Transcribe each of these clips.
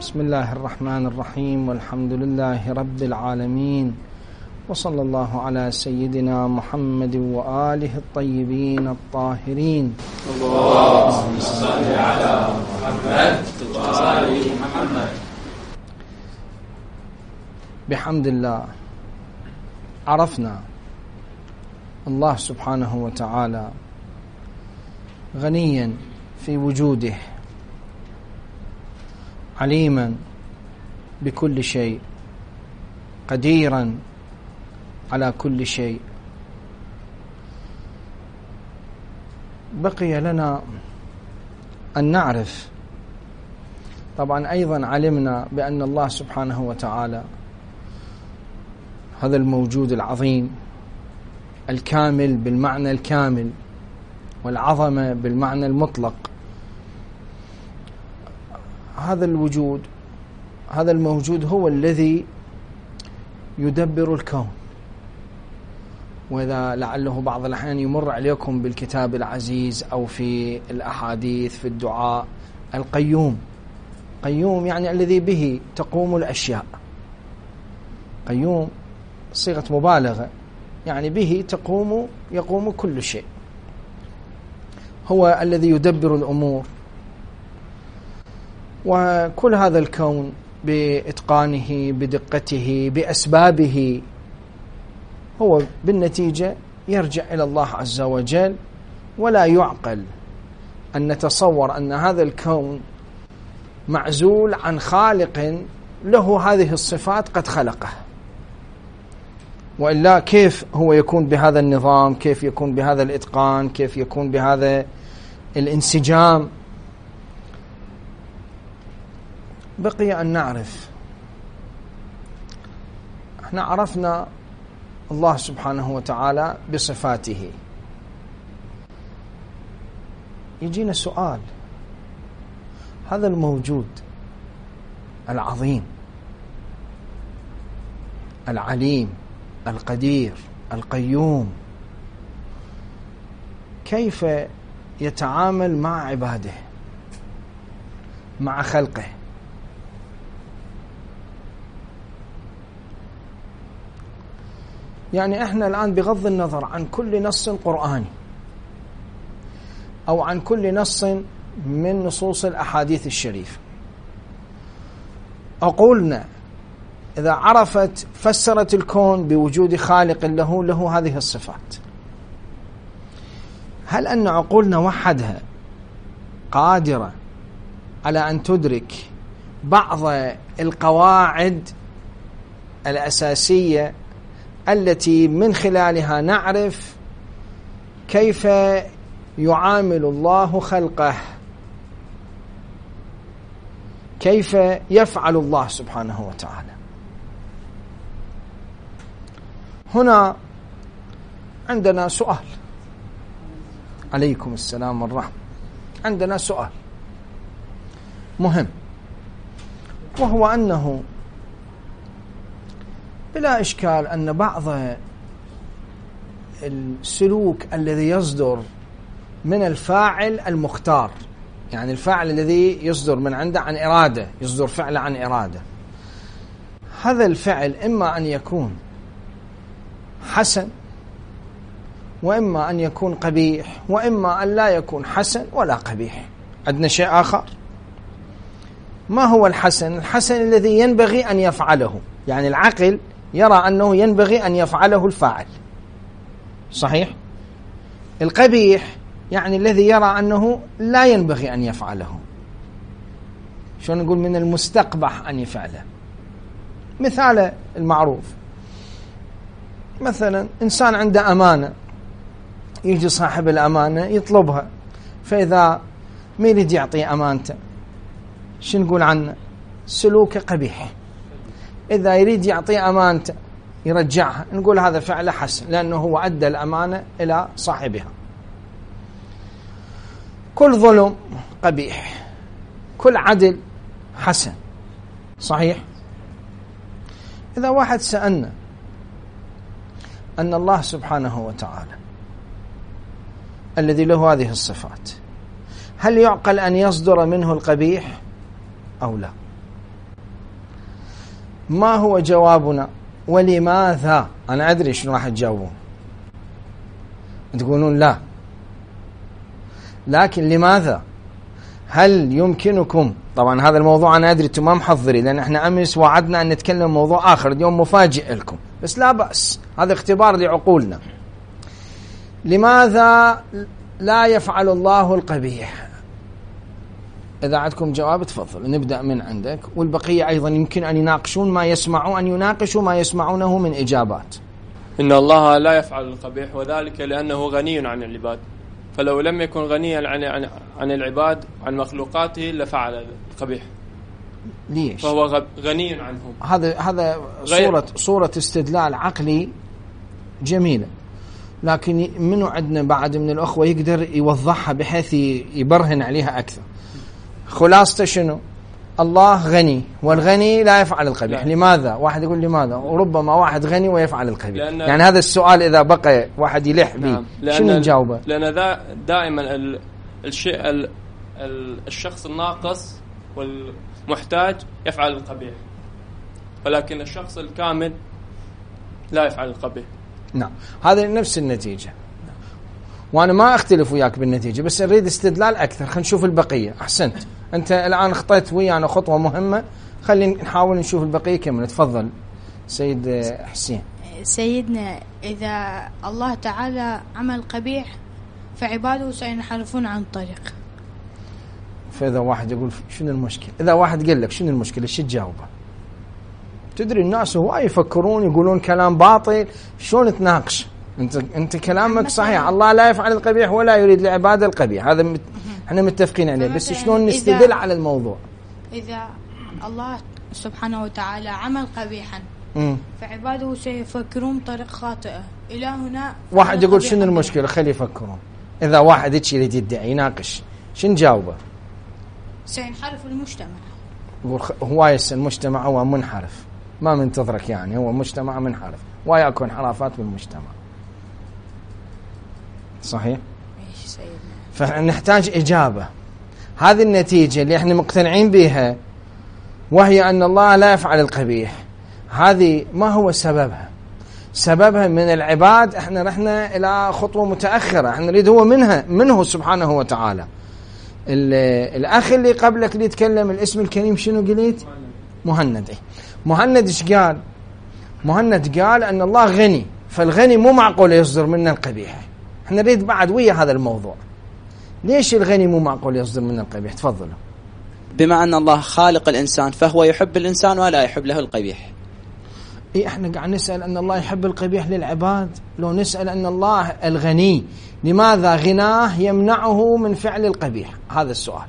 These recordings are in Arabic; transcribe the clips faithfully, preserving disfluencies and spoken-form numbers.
بسم الله الرحمن الرحيم، والحمد لله رب العالمين، وصلى الله على سيدنا محمد وآله الطيبين الطاهرين. اللهم صل على محمد وآل محمد. بحمد الله عرفنا الله سبحانه وتعالى غنيا في وجوده، عليما بكل شيء، قديرا على كل شيء. بقي لنا أن نعرف، طبعا أيضا علمنا بأن الله سبحانه وتعالى هذا الموجود العظيم الكامل بالمعنى الكامل، والعظمة بالمعنى المطلق. هذا الوجود هذا الموجود هو الذي يدبر الكون. وإذا لعله بعض الأحيان يمر عليكم بالكتاب العزيز أو في الأحاديث في الدعاء القيوم. قيوم يعني الذي به تقوم الأشياء. قيوم صيغة مبالغة، يعني به تقوم يقوم كل شيء. هو الذي يدبر الأمور، وكل هذا الكون بإتقانه بدقته بأسبابه هو بالنتيجة يرجع إلى الله عز وجل. ولا يعقل أن نتصور أن هذا الكون معزول عن خالق له هذه الصفات قد خلقه، وإلا كيف هو يكون بهذا النظام، كيف يكون بهذا الإتقان، كيف يكون بهذا الانسجام. بقي أن نعرف، احنا عرفنا الله سبحانه وتعالى بصفاته. يجينا سؤال، هذا الموجود العظيم العليم القدير القيوم كيف يتعامل مع عباده، مع خلقه؟ يعني احنا الآن بغض النظر عن كل نص قرآني أو عن كل نص من نصوص الأحاديث الشريفة، عقولنا إذا عرفت فسرت الكون بوجود خالق له له هذه الصفات، هل أن عقولنا وحدها قادرة على أن تدرك بعض القواعد الأساسية التي من خلالها نعرف كيف يعامل الله خلقه، كيف يفعل الله سبحانه وتعالى؟ هنا عندنا سؤال. عليكم السلام والرحمة. عندنا سؤال مهم، وهو أنه بلا إشكال أن بعض السلوك الذي يصدر من الفاعل المختار، يعني الفاعل الذي يصدر من عنده عن إرادة، يصدر فعل عن إرادة، هذا الفعل إما أن يكون حسن، وإما أن يكون قبيح، وإما أن لا يكون حسن ولا قبيح. عندنا شيء آخر. ما هو الحسن؟ الحسن الذي ينبغي أن يفعله، يعني العقل يرى أنه ينبغي أن يفعله الفاعل، صحيح؟ القبيح يعني الذي يرى أنه لا ينبغي أن يفعله، شو نقول، من المستقبح أن يفعله. مثال المعروف، مثلا إنسان عنده أمانة، يجي صاحب الأمانة يطلبها، فإذا ما يريد يعطي أمانته شو نقول عنه؟ سلوكه قبيح. إذا يريد يعطي أمانته يرجعها، نقول هذا فعله حسن، لأنه هو أدى الأمانة إلى صاحبها. كل ظلم قبيح، كل عدل حسن، صحيح؟ إذا واحد سألنا أن الله سبحانه وتعالى الذي له هذه الصفات، هل يعقل أن يصدر منه القبيح أو لا؟ ما هو جوابنا ولماذا؟ أنا أدري شنو راح تجاوبون، تقولون لا، لكن لماذا؟ هل يمكنكم، طبعا هذا الموضوع أنا أدري أنتم ما محضرين، لأن احنا أمس وعدنا أن نتكلم موضوع آخر، اليوم مفاجئ لكم، بس لا بأس، هذا اختبار لعقولنا. لماذا لا يفعل الله القبيح؟ إذا عندكم جواب تفضل، نبدأ من عندك، والبقية أيضا يمكن أن يناقشون ما يسمعون، أن يناقشوا ما يسمعونه من إجابات. إن الله لا يفعل القبيح، وذلك لأنه غني عن العباد، فلو لم يكن غنيا عن عن, عن العباد عن مخلوقاته لفعل القبيح. ليش؟ فهو غني عنهم. هذا هذا صورة صورة استدلال عقلي جميلة، لكن منو عندنا بعد من الأخوة يقدر يوضحها بحيث يبرهن عليها أكثر؟ خلاصة شنو؟ الله غني، والغني لا يفعل القبيح. لا. لماذا؟ واحد يقول لماذا؟ وربما واحد غني ويفعل القبيح. يعني هذا السؤال إذا بقى واحد يلح به. نعم. شنو نجاوبه؟ لأن ذا دائما ال... الشيء ال... ال... الشخص الناقص والمحتاج يفعل القبيح، ولكن الشخص الكامل لا يفعل القبيح. نعم، هذا نفس النتيجة، وأنا ما أختلف وياك بالنتيجة، بس أريد استدلال أكثر. خلينا نشوف البقية. أحسنت، أنت الآن خطيت ويانا خطوة مهمة، خلينا نحاول نشوف البقية كمان. تفضل سيد حسين. سيدنا، إذا الله تعالى عمل قبيح فعباده سينحرفون عن طريق. فإذا واحد يقول شنو المشكلة؟ إذا واحد قال لك شنو المشكلة، شو تجاوبه؟ تدري الناس هواي يفكرون يقولون كلام باطل، شلون تناقش؟ انت انت كلامك صحيح، الله لا يفعل القبيح ولا يريد لعباده القبيح، هذا مت... احنا متفقين عليه، بس شلون نستدل على الموضوع؟ اذا الله سبحانه وتعالى عمل قبيحا م. فعباده سيفكرون طريق خاطئه. الى هنا واحد يقول شنو المشكله؟ خلي يفكرون. اذا واحد هيك يدعي يناقش، شنو جاوبه؟ سينحرف المجتمع. يقول هواي المجتمع هو منحرف، ما منتظرك، يعني هو مجتمع منحرف، وياكو انحرافات بالمجتمع. صحيح؟ فنحتاج إجابة. هذه النتيجة اللي احنا مقتنعين بها، وهي أن الله لا يفعل القبيح، هذه ما هو سببها؟ سببها من العباد. احنا رحنا إلى خطوة متأخرة، احنا نريد هو منها منه سبحانه وتعالى. الأخ اللي قبلك اللي يتكلم الاسم الكريم شنو قلت؟ مهند. مهند ايش قال؟ مهند قال أن الله غني، فالغني مو معقول يصدر منه القبيح. احنا نريد بعد ويا هذا الموضوع، ليش الغني مو معقول يصدر منه القبيح؟ تفضلوا. بما أن الله خالق الإنسان فهو يحب الإنسان ولا يحب له القبيح. إيه، احنا قاعد نسأل أن الله يحب القبيح للعباد، لو نسأل أن الله الغني لماذا غناه يمنعه من فعل القبيح؟ هذا السؤال،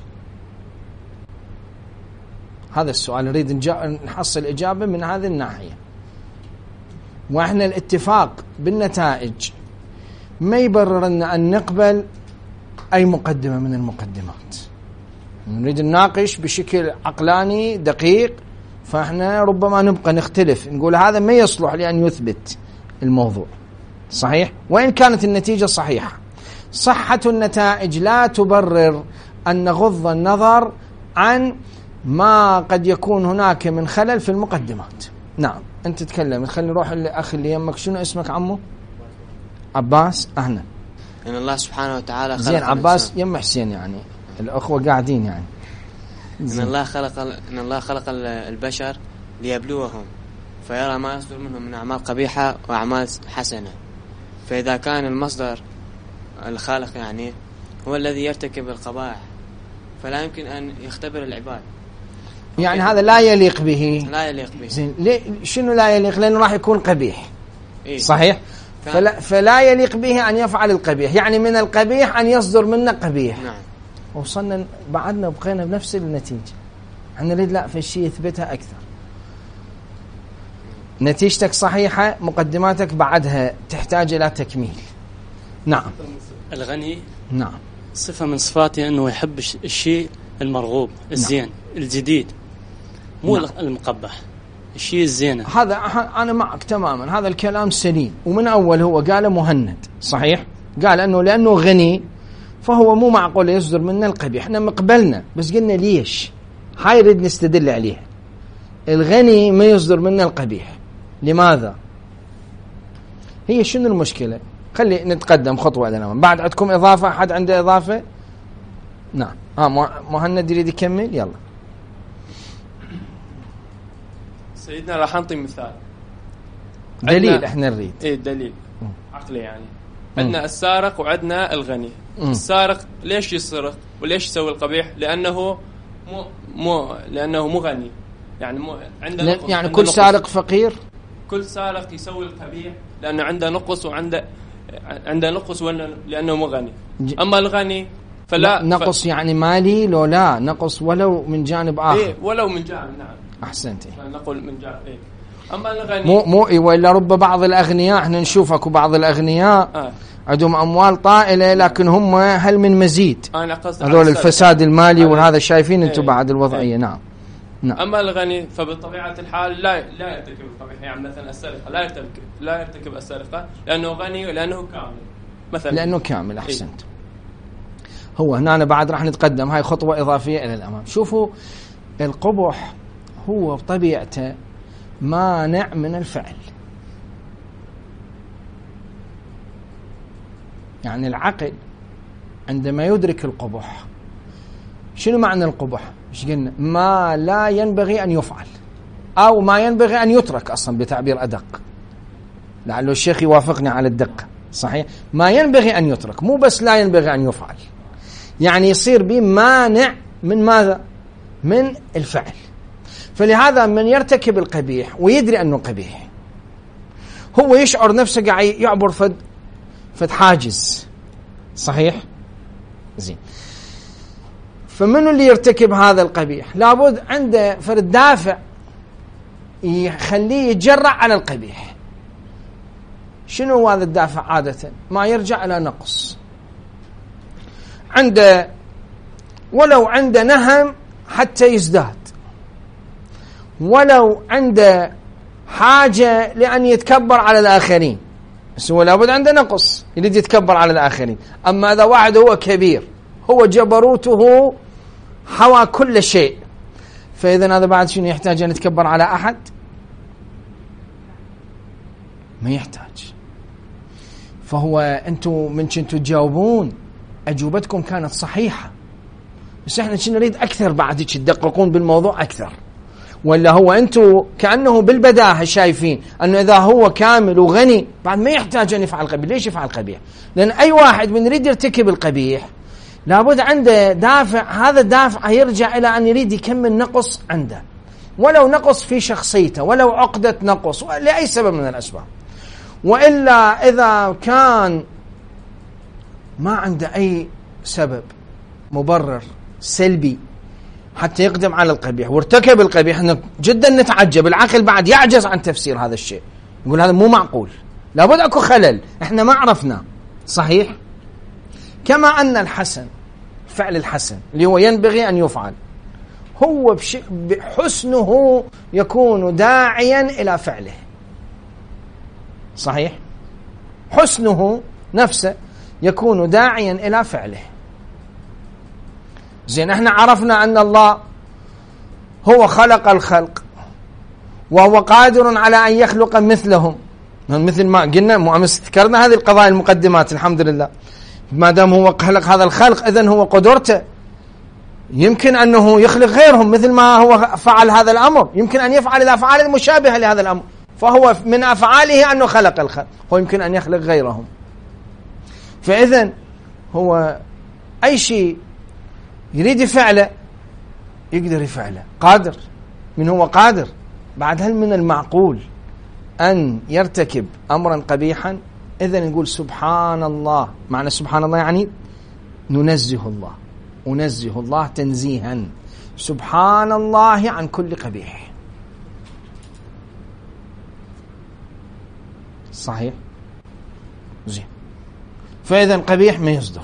هذا السؤال نريد نحصل إجابة من هذه الناحية. وإحنا الاتفاق بالنتائج ما يبرر أن نقبل أي مقدمة من المقدمات، نريد نناقش بشكل عقلاني دقيق، فإحنا ربما نبقى نختلف، نقول هذا ما يصلح لأن يثبت الموضوع صحيح، وإن كانت النتيجة صحيحة. صحة النتائج لا تبرر أن نغض النظر عن ما قد يكون هناك من خلل في المقدمات. نعم، أنت تتكلم، خلينا نروح للأخ اللي يمك. شنو اسمك عمو؟ عباس. أهلا. إن الله سبحانه وتعالى خلق زين عباس يم حسين، يعني الأخوة قاعدين يعني. إن الله خلق إن الله خلق البشر ليبلوهم، فيرى ما يصدر منهم من أعمال قبيحة وأعمال حسنة، فإذا كان المصدر الخالق يعني هو الذي يرتكب القبائح فلا يمكن أن يختبر العباد، يعني هذا لا يليق به. لا يليق به. زين، ليه شنو لا يليق؟ لأنه راح يكون قبيح. إيه؟ صحيح. فلا, فلا يليق به أن يفعل القبيح، يعني من القبيح أن يصدر منا قبيح. نعم. وصلنا بعدنا بقينا بنفس النتيجة. احنا نريد لا في الشيء يثبتها أكثر. نتيجتك صحيحة، مقدماتك بعدها تحتاج إلى تكميل. نعم. الغني نعم صفة من صفاته أنه يحب الشيء المرغوب الزين. نعم. الجديد، مو نعم. المقبح، الشيء الزين. هذا أنا معك تماما، هذا الكلام سليم، ومن أول هو قال مهند صحيح، قال أنه لأنه غني فهو مو معقول يصدر منا القبيح. احنا مقبلنا، بس قلنا ليش، هاي نريد نستدل عليها. الغني ما يصدر منه القبيح. لماذا؟ هي شنو المشكلة؟ خلي نتقدم خطوة إلى الأمام. بعد عندكم إضافة؟ أحد عنده إضافة؟ نعم. آه مهند يريد يكمل؟ يلا. سيدنا راح نعطي مثال دليل احنا نريد. ايه دليل عقلي يعني. عندنا السارق وعندنا الغني. م. السارق ليش يسرق وليش يسوي القبيح؟ لأنه مو مو لأنه مو غني يعني مو عنده يعني عنده كل نقص. سارق فقير. كل سارق يسوي القبيح لأنه عنده نقص وعنده عنده نقص لأنه مو غني. أما الغني فلا نقص ف... يعني مالي لو لا نقص ولو من جانب آخر. إيه ولو من جانب. نعم أحسنت. نقول من جانب. إيه. أما الغني مو مو إيه ولا رب بعض الأغنياء احنا نشوف اكو بعض الأغنياء آه. عندهم أموال طائلة لكن هم هل من مزيد. أنا قصدي هذول الفساد المالي وهذا شايفين أنتم بعد الوضعية. إيه. نعم. نعم. أما الغني فبطبيعة الحال لا لا يرتكب القبيح يعني مثلا السرقة لا يرتكب لا يرتكب السرقة لأنه غني لأنه كامل مثلا. لأنه كامل. أحسنت. إيه؟ هو هنا أنا بعد راح نتقدم هاي خطوة إضافية إلى الأمام. شوفوا القبح هو بطبيعته مانع من الفعل. يعني العقل عندما يدرك القبح، شنو معنى القبح؟ ايش قلنا؟ ما لا ينبغي أن يفعل أو ما ينبغي أن يترك أصلا بتعبير أدق، لعله الشيخ يوافقني على الدقة. صحيح؟ ما ينبغي أن يترك، مو بس لا ينبغي أن يفعل، يعني يصير به مانع من ماذا؟ من الفعل. فلهذا من يرتكب القبيح ويدري أنه قبيح هو يشعر نفسه قاعد يعبر فد فد حاجز. صحيح؟ زين. فمنو اللي يرتكب هذا القبيح؟ لابد عنده فرد دافع يخليه يتجرأ على القبيح. شنو هو هذا الدافع؟ عادة ما يرجع إلى نقص عنده، ولو عنده نهم حتى يزداد، ولو عنده حاجة لأن يتكبر على الآخرين، بس هو لابد عنده نقص يريد يتكبر على الآخرين. أما إذا واحد هو كبير هو جبروته حوى كل شيء، فإذا هذا بعد شنو يحتاج أن يتكبر على أحد؟ ما يحتاج. فهو أنتم من كنتوا تجاوبون أجوبتكم كانت صحيحة، بس احنا كنا نريد أكثر بعد تدققون بالموضوع أكثر. ولا هو أنتم كأنه بالبداهة شايفين أنه إذا هو كامل وغني بعد ما يحتاج أن يفعل قبيح. ليش يفعل قبيح؟ لأن أي واحد من يريد يرتكب القبيح لابد عنده دافع، هذا الدافع يرجع إلى أن يريد يكمل نقص عنده، ولو نقص في شخصيته، ولو عقدة نقص، لأي سبب من الأسباب. وإلا إذا كان ما عنده أي سبب مبرر سلبي حتى يقدم على القبيح وارتكب القبيح، جدا نتعجب. العقل بعد يعجز عن تفسير هذا الشيء، يقول هذا مو معقول، لابد أكو خلل احنا ما عرفنا. صحيح؟ كما أن الحسن، فعل الحسن اللي هو ينبغي أن يفعل، هو بحسنه يكون داعيا إلى فعله. صحيح؟ حسنه نفسه يكون داعيا إلى فعله. زين، احنا عرفنا أن الله هو خلق الخلق وهو قادر على أن يخلق مثلهم، مثل ما قلنا مو أمس ذكرنا هذه القضايا المقدمات. الحمد لله، ما دام هو خلق هذا الخلق إذن هو قدرته يمكن أنه يخلق غيرهم مثل ما هو فعل هذا الأمر، يمكن أن يفعل الأفعال مشابهة لهذا الأمر، فهو من أفعاله أنه خلق الخلق، هو يمكن أن يخلق غيرهم. فإذن هو أي شيء يريد يفعله يقدر يفعله، قادر. من هو قادر؟ بعد هل من المعقول أن يرتكب أمرا قبيحا؟ إذن نقول سبحان الله. معنى سبحان الله يعني ننزه الله، أنزه الله تنزيها، سبحان الله عن كل قبيح. صحيح؟ زين. فإذن قبيح ما يصدر،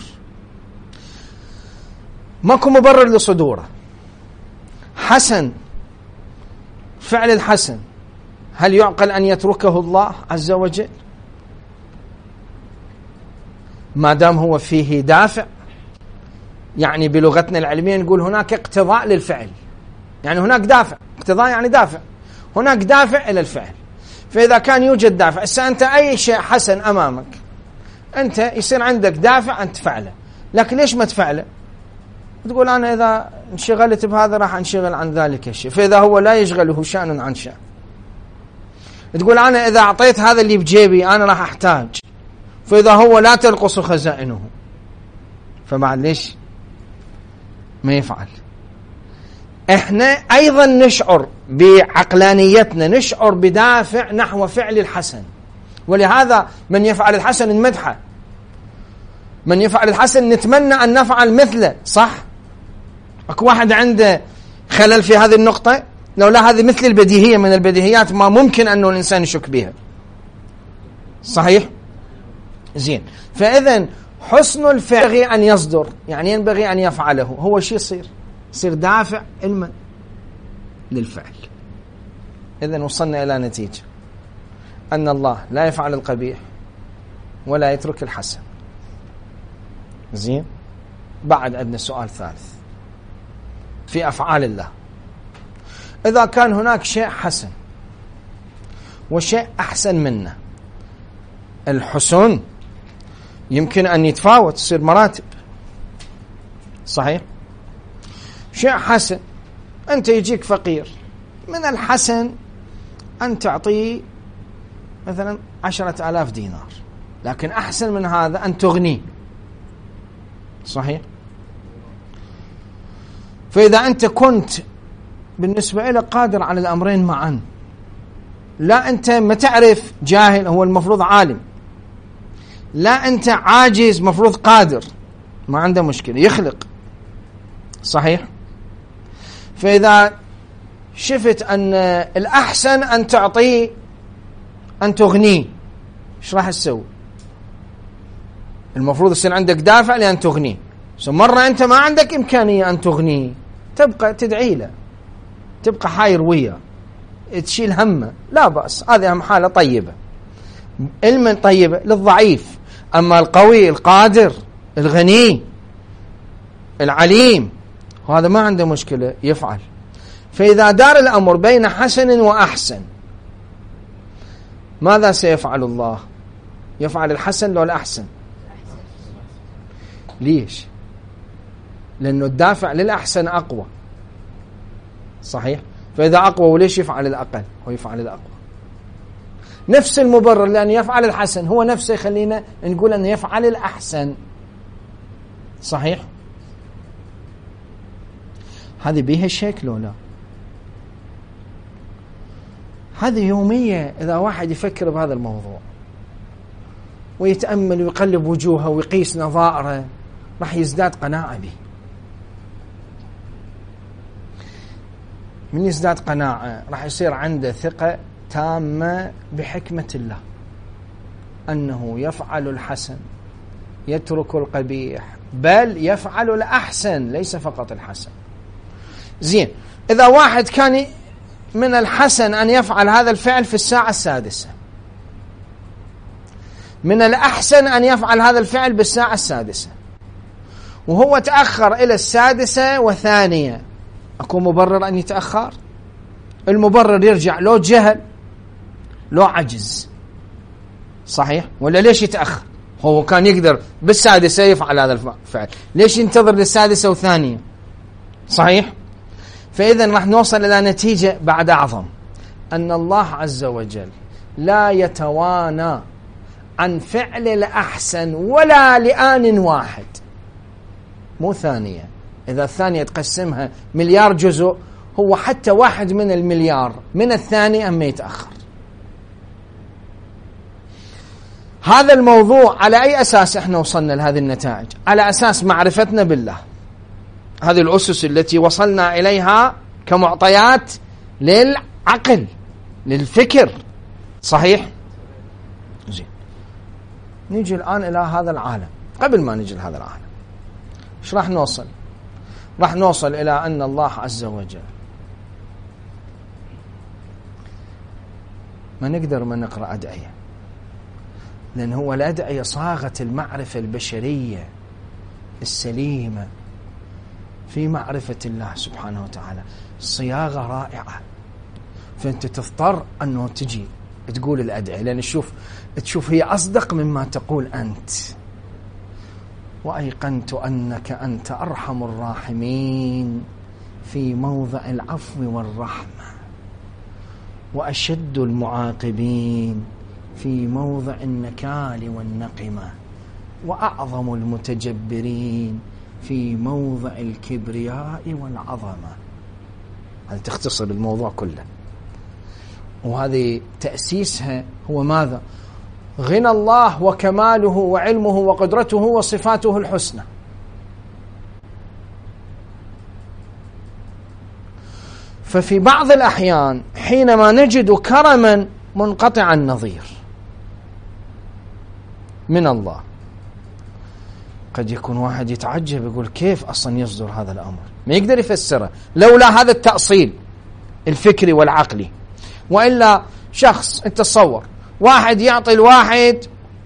ماكو مبرر لصدوره. حسن، فعل الحسن هل يعقل أن يتركه الله عز وجل؟ ما دام هو فيه دافع، يعني بلغتنا العلمية نقول هناك اقتضاء للفعل، يعني هناك دافع، اقتضاء يعني دافع، هناك دافع إلى الفعل. فإذا كان يوجد دافع، هسه أنت أي شيء حسن أمامك أنت يصير عندك دافع أن تفعله، لكن ليش ما تفعله؟ تقول أنا إذا انشغلت بهذا راح انشغل عن ذلك الشيء، فإذا هو لا يشغله شأن عن شأن. تقول أنا إذا أعطيت هذا اللي بجيبي أنا راح أحتاج، فإذا هو لا تنقص خزائنه، فبعد ليش ما يفعل؟ احنا ايضا نشعر بعقلانيتنا، نشعر بدافع نحو فعل الحسن، ولهذا من يفعل الحسن نمدحه، من يفعل الحسن نتمنى ان نفعل مثله. صح؟ اكو واحد عنده خلل في هذه النقطة؟ لو لا هذه مثل البديهية من البديهيات ما ممكن انه الانسان يشك بها. صحيح؟ زين. فاذا حسن الفعل ينبغي ان يصدر، يعني ينبغي ان يفعله، هو شيء يصير يصير دافع علما للفعل. إذن وصلنا إلى نتيجة أن الله لا يفعل القبيح ولا يترك الحسن. زين. بعد عندنا سؤال ثالث في أفعال الله. إذا كان هناك شيء حسن وشيء أحسن منه، الحسن يمكن أن يتفاوت، تصير مراتب. صحيح؟ شيء حسن، أنت يجيك فقير، من الحسن أن تعطيه مثلا عشرة آلاف دينار، لكن أحسن من هذا أن تغنيه. صحيح؟ فإذا أنت كنت بالنسبة إلى قادر على الأمرين معا، لا أنت ما تعرف جاهل، هو المفروض عالم، لا أنت عاجز مفروض قادر، ما عنده مشكلة يخلق. صحيح؟ فإذا شفت أن الأحسن أن تعطيه أن تغنيه، إيش راح تسوي؟ المفروض يصير عندك دافع لأن تغنيه. مرة أنت ما عندك إمكانية أن تغنيه، تبقى تدعي له، تبقى حاير وياه، تشيل همه، لا بأس، هذه هم حالة طيبة، علم طيبة للضعيف. أما القوي القادر الغني العليم وهذا ما عنده مشكلة يفعل. فإذا دار الأمر بين حسن وأحسن، ماذا سيفعل الله؟ يفعل الحسن لو الأحسن؟ ليش؟ لأنه الدافع للأحسن أقوى. صحيح؟ فإذا أقوى وليش يفعل الأقل؟ هو يفعل الأقوى. نفس المبرر لأن يفعل الحسن هو نفسه يخلينا نقول أنه يفعل الأحسن. صحيح؟ هذه بيها شك لو لا؟ هذه يومية. إذا واحد يفكر بهذا الموضوع ويتأمل ويقلب وجوهه ويقيس نظائره راح يزداد قناعة به. من يزداد قناعة راح يصير عنده ثقة تامة بحكمة الله، أنه يفعل الحسن يترك القبيح، بل يفعل الأحسن ليس فقط الحسن. زين. إذا واحد كان من الحسن أن يفعل هذا الفعل في الساعة السادسة، من الأحسن أن يفعل هذا الفعل بالساعة السادسة، وهو تأخر إلى السادسة وثانية، أكو مبرر أن يتأخر؟ المبرر يرجع لو جهل لو عجز. صحيح؟ ولا ليش يتأخر؟ هو كان يقدر بالسادسة يفعل هذا الفعل، ليش ينتظر للسادسة وثانية؟ صحيح؟ فإذا راح نوصل إلى نتيجة بعد أعظم، أن الله عز وجل لا يتوانى عن فعل الأحسن ولا لآن واحد، مو ثانية. إذا الثانية تقسمها مليار جزء، هو حتى واحد من المليار من الثانية أما يتأخر. هذا الموضوع على أي أساس إحنا وصلنا لهذه النتائج؟ على أساس معرفتنا بالله. هذه الأسس التي وصلنا إليها كمعطيات للعقل للفكر. صحيح؟ زين. نيجي الآن إلى هذا العالم. قبل ما نيجي لهذا العالم إيش راح نوصل؟ راح نوصل إلى أن الله عز وجل ما نقدر ما نقرأ أدعية، لأن هو الأدعية صاغة المعرفة البشرية السليمة في معرفة الله سبحانه وتعالى صياغة رائعة. فأنت تضطر أنه تجي تقول الأدعية، لأن تشوف تشوف هي أصدق مما تقول أنت. وأيقنت أنك أنت أرحم الراحمين في موضع العفو والرحمة، وأشد المعاقبين في موضع النكال والنقمة، وأعظم المتجبرين في موضع الكبرياء والعظمة. هذا تختصر الموضوع كله. وهذه تأسيسها هو ماذا؟ غنى الله وكماله وعلمه وقدرته وصفاته الحسنى. ففي بعض الأحيان حينما نجد كرما منقطع النظير من الله، قد يكون واحد يتعجب يقول كيف أصلا يصدر هذا الأمر، ما يقدر يفسره لولا هذا التأصيل الفكري والعقلي. وإلا شخص انت تصور واحد يعطي الواحد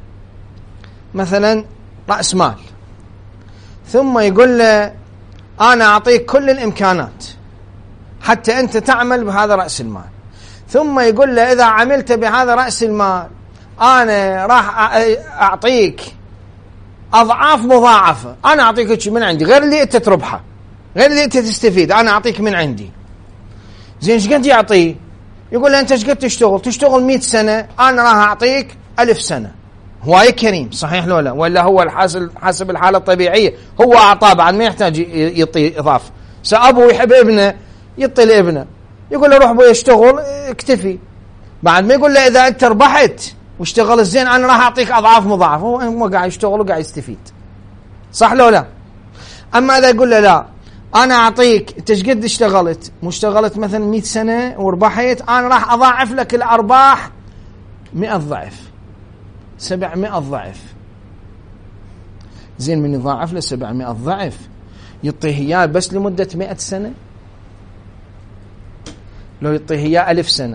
مثلا رأس مال، ثم يقول له أنا أعطيك كل الإمكانات حتى أنت تعمل بهذا رأس المال، ثم يقول له إذا عملت بهذا رأس المال أنا راح أعطيك أضعاف مضاعفة، أنا أعطيك من عندي غير اللي أنت تربحه، غير اللي أنت تستفيد، أنا أعطيك من عندي. زين ايش قد يعطيه؟ يقول له أنت ايش قد تشتغل؟ تشتغل مئة سنة، أنا راح أعطيك ألف سنة. هواي كريم صحيح لو لا؟ ولا هو الحاسب حسب الحالة الطبيعية هو أعطاه بعد ما يحتاج يعطي إضافة. سأبو يحب ابنه يعطي لابنه، يقول له روح بو يشتغل اكتفي، بعد ما يقول له إذا أنت ربحت واشتغل الزين أنا راح أعطيك أضعاف مضاعفة. هو قاعد يشتغل وقاعد يستفيد صح لو لا؟ أما إذا يقول له لا أنا أعطيك أنت ايش قد اشتغلت؟ مشتغلت مثلا مئة سنة وربحت، أنا راح أضاعف لك الأرباح مئة ضعف، سبعمائة ضعف. زين من يضاعف له سبعمائة ضعف يعطيه إياه بس لمدة مئة سنة؟ لو يعطيه إياه ألف سنة،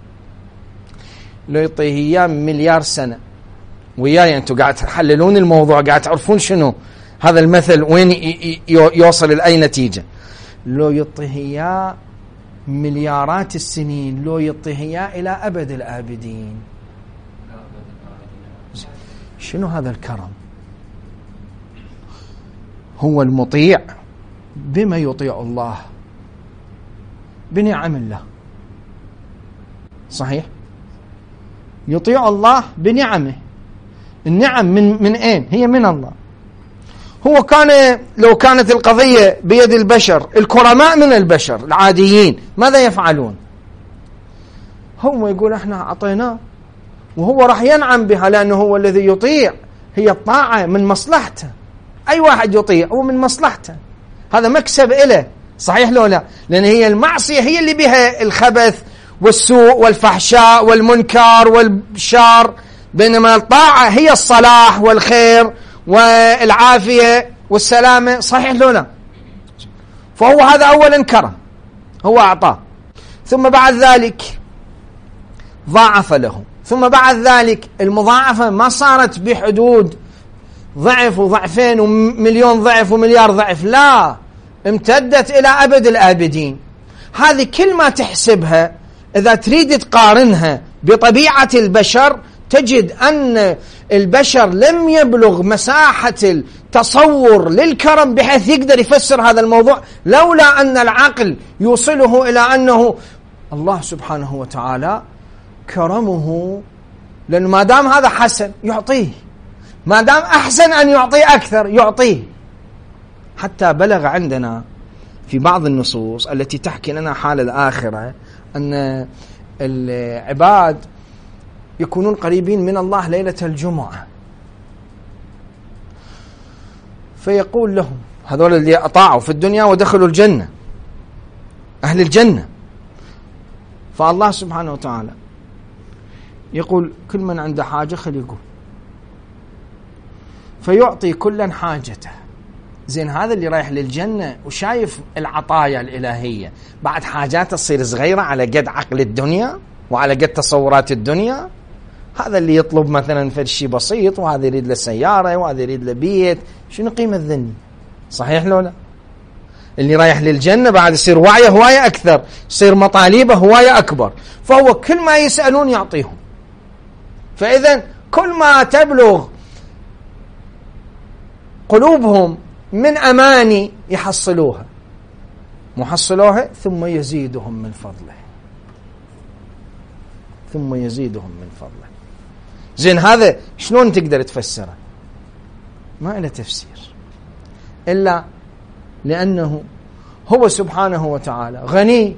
لو يعطيه إياه مليار سنة، وياي أنتوا قاعد تحللون الموضوع، قاعد تعرفون شنو هذا المثل وين يوصل لأي نتيجة. لو يعطيه إياه مليارات السنين، لو يعطيه إياه إلى أبد الآبدين. شنو هذا الكرم؟ هو المطيع بما يطيع الله بنعم الله صحيح؟ يطيع الله بنعمه. النعم من من أين؟ هي من الله. هو كان لو كانت القضية بيد البشر الكرماء من البشر العاديين ماذا يفعلون؟ هو يقول احنا أعطيناه وهو راح ينعم بها، لأنه هو الذي يطيع. هي الطاعة من مصلحته، أي واحد يطيع هو من مصلحته، هذا مكسب إله صحيح لو لا؟ لأن هي المعصية هي اللي بها الخبث والسوء والفحشاء والمنكر والشر، بينما الطاعة هي الصلاح والخير والعافية والسلامة صحيح لو لا؟ فهو هذا أولا كرم، هو أعطاه، ثم بعد ذلك ضاعف له، ثم بعد ذلك المضاعفة ما صارت بحدود ضعف وضعفين ومليون ضعف ومليار ضعف، لا، امتدت إلى أبد الآبدين. هذه كل ما تحسبها إذا تريد تقارنها بطبيعة البشر تجد أن البشر لم يبلغ مساحة التصور للكرم بحيث يقدر يفسر هذا الموضوع، لولا أن العقل يوصله إلى أنه الله سبحانه وتعالى كرمه، لأنه ما دام هذا حسن يعطيه، ما دام أحسن أن يعطيه أكثر يعطيه. حتى بلغ عندنا في بعض النصوص التي تحكي لنا حال الآخرة أن العباد يكونون قريبين من الله ليلة الجمعة، فيقول لهم هذول اللي أطاعوا في الدنيا ودخلوا الجنة أهل الجنة، فالله سبحانه وتعالى يقول كل من عنده حاجة خليه يقول، فيعطي كلا حاجته. زين هذا اللي رايح للجنة وشايف العطايا الإلهية، بعد حاجاته تصير صغيرة على قد عقل الدنيا وعلى قد تصورات الدنيا. هذا اللي يطلب مثلا في شيء بسيط، وهذا يريد له سيارة، وهذا يريد له بيت، شنو قيمة ذني؟ صحيح لو لا؟ اللي رايح للجنة بعد يصير وعيه هواية أكثر، يصير مطالبه هواية أكبر، فهو كل ما يسألون يعطيهم. فإذا كل ما تبلغ قلوبهم من أماني يحصلوها، محصلوها ثم يزيدهم من فضله، ثم يزيدهم من فضله. زين هذا شلون تقدر تفسره؟ ما له تفسير إلا لأنه هو سبحانه وتعالى غني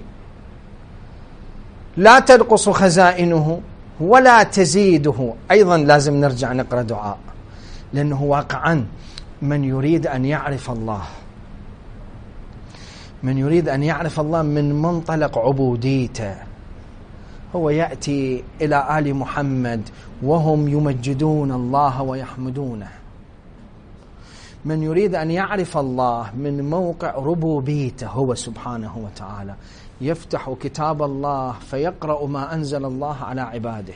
لا تنقص خزائنه ولا تزيده. أيضا لازم نرجع نقرأ دعاء، لأنه واقعا من يريد أن يعرف الله، من يريد أن يعرف الله من منطلق عبوديته، هو يأتي إلى آل محمد وهم يمجدون الله ويحمدونه. من يريد أن يعرف الله من موقع ربوبيته هو سبحانه وتعالى، يفتح كتاب الله فيقرأ ما أنزل الله على عباده.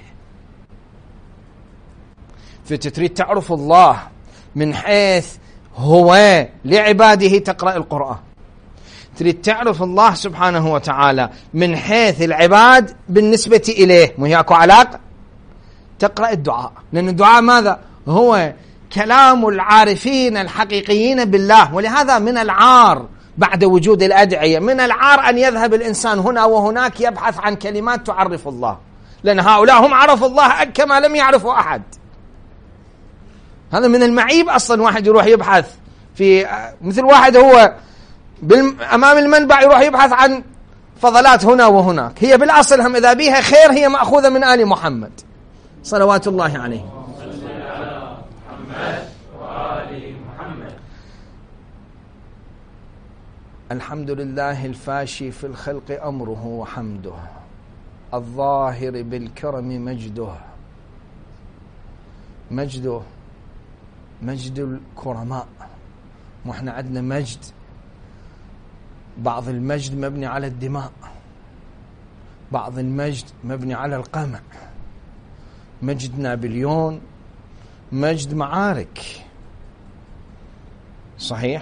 فتريد تعرف الله من حيث هو لعباده تقرأ القرآن، تريد تعرف الله سبحانه وتعالى من حيث العباد بالنسبة إليه، مو هياكو علاقة، تقرأ الدعاء. لأن الدعاء ماذا؟ هو كلام العارفين الحقيقيين بالله. ولهذا من العار بعد وجود الأدعية، من العار أن يذهب الإنسان هنا وهناك يبحث عن كلمات تعرف الله، لأن هؤلاء هم عرفوا الله كما لم يعرفوا أحد. هذا من المعيب أصلا، واحد يروح يبحث في مثل واحد هو أمام المنبع يروح يبحث عن فضلات هنا وهناك. هي بالأصل هم إذا بيها خير هي مأخوذة من آل محمد صلوات الله عليه. الحمد لله الفاشي في الخلق أمره وحمده، الظاهر بالكرم مجده. مجده مجد الكرماء، وإحنا عندنا مجد، بعض المجد مبني على الدماء، بعض المجد مبني على القمع. مجد نابليون مجد معارك، صحيح.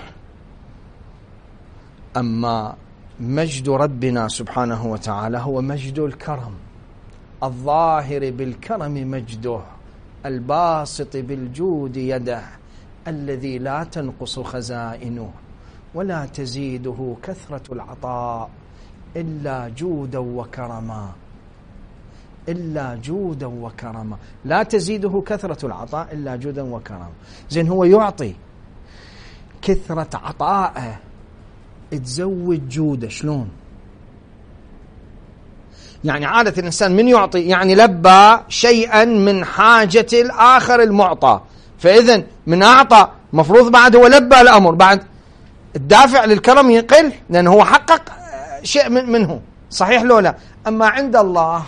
أما مجد ربنا سبحانه وتعالى هو مجد الكرم، الظاهر بالكرم مجده، الباسط بالجود يده، الذي لا تنقص خزائنه ولا تزيده كثرة العطاء إلا جودا وكرما، إلا جودا وكرما، لا تزيده كثرة العطاء إلا جودا وكرما. زين هو يعطي، كثرة عطائه تزود جوده. شلون؟ يعني عادة الإنسان من يعطي يعني لبى شيئا من حاجة الآخر المعطى، فإذن من أعطى مفروض بعد هو لبى الأمر، بعد الدافع للكرم يقل لأنه هو حقق شيء منه، صحيح لو لا؟ أما عند الله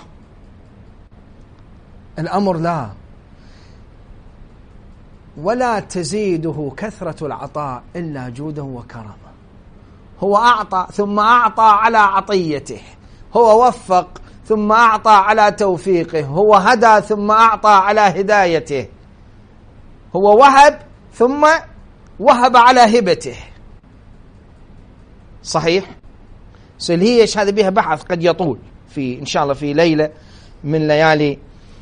الأمر لا، ولا تزيده كثرة العطاء إلا جودا وكرما. هو أعطى ثم أعطى على عطيته، هو وفق ثم أعطى على توفيقه، هو هدى ثم أعطى على هدايته، هو وهب ثم وهب على هبته، صحيح. سلهيش هذا بها بحث قد يطول في إن شاء الله في ليلة من ليالي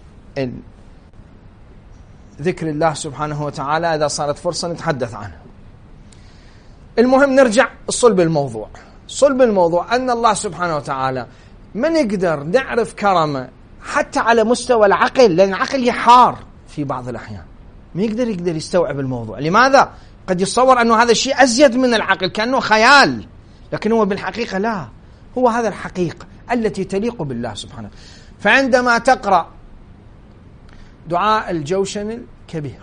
ذكر الله سبحانه وتعالى، إذا صارت فرصة نتحدث عنه. المهم نرجع صلب الموضوع. صلب الموضوع أن الله سبحانه وتعالى ما نقدر نعرف كرمه حتى على مستوى العقل، لأن العقل يحار في بعض الأحيان، ما يقدر يقدر يستوعب الموضوع. لماذا؟ قد يتصور أنه هذا الشيء أزيد من العقل كأنه خيال، لكن هو بالحقيقة لا، هو هذا الحقيقة التي تليق بالله سبحانه. فعندما تقرأ دعاء الجوشن الكبير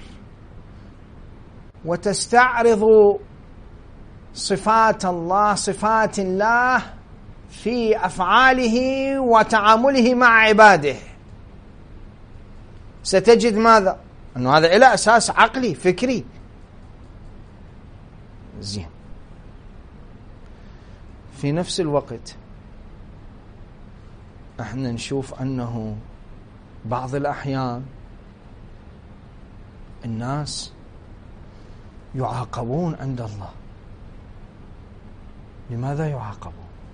وتستعرض صفات الله، صفات الله في أفعاله وتعامله مع عباده، ستجد ماذا؟ أنه هذا إلى أساس عقلي فكري. زين. في نفس الوقت احنا نشوف أنه بعض الأحيان الناس يعاقبون عند الله لماذا يعاقبون؟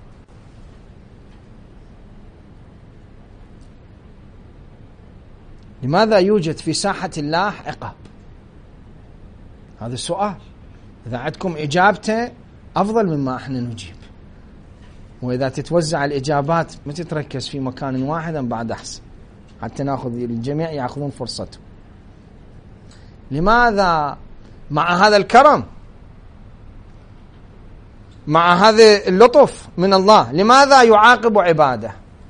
لماذا يوجد في ساحة الله عقاب؟ هذا السؤال، إذا عندكم إجابته أفضل مما احنا نجيب، وإذا تتوزع الإجابات ما تتركز في مكان واحد بعد أحسن، حتى ناخذ الجميع يأخذون فرصتهم. لماذا مع هذا الكرم، مع هذا اللطف من الله، لماذا يعاقب عباده؟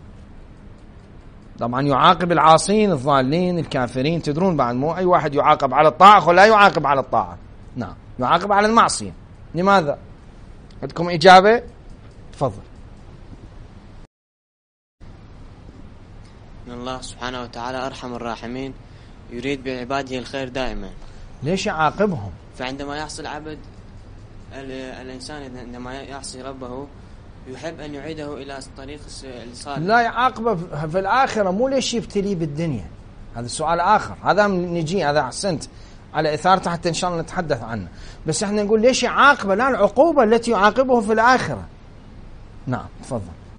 طبعا يعاقب العاصين الضالين الكافرين، تدرون بعد مو أي واحد يعاقب على الطاعة ولا يعاقب على الطاعة، نعم يعاقب على المعصية. لماذا؟ عندكم إجابة؟ تفضل. إن الله سبحانه وتعالى أرحم الراحمين، يريد بعباده الخير دائما. ليش يعاقبهم؟ فعندما يحصل عبد الإنسان عندما يعصي ربه يحب أن يعيده إلى طريق الصالح. لا يعاقبه في الآخرة، مو ليش يبتليه بالدنيا، هذا سؤال آخر، هذا نجي هذا أحسنت على إثارته حتى إن شاء الله نتحدث عنه، بس احنا نقول ليش يعاقبه، لا العقوبة التي يعاقبه في الآخرة. نعم تفضل.